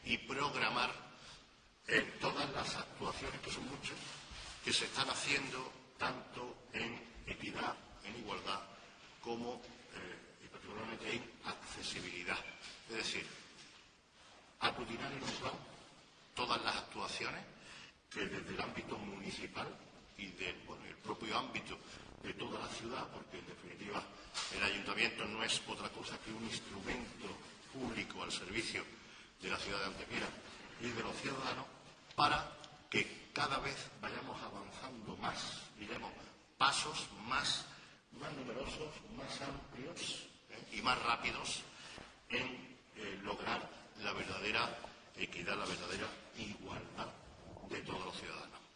y programar todas las actuaciones, que son muchas, que se están haciendo tanto en equidad, en igualdad, como y particularmente en accesibilidad. Es decir, aglutinar en un plan todas las actuaciones que desde el ámbito municipal y del el propio ámbito de toda la ciudad, porque en definitiva el ayuntamiento no es otra cosa que un instrumento público al servicio de la ciudad de Antequera y de los ciudadanos, para que cada vez vayamos avanzando más y demos pasos más numerosos, más amplios y más rápidos en lograr la verdadera equidad, la verdadera igualdad de todos los ciudadanos.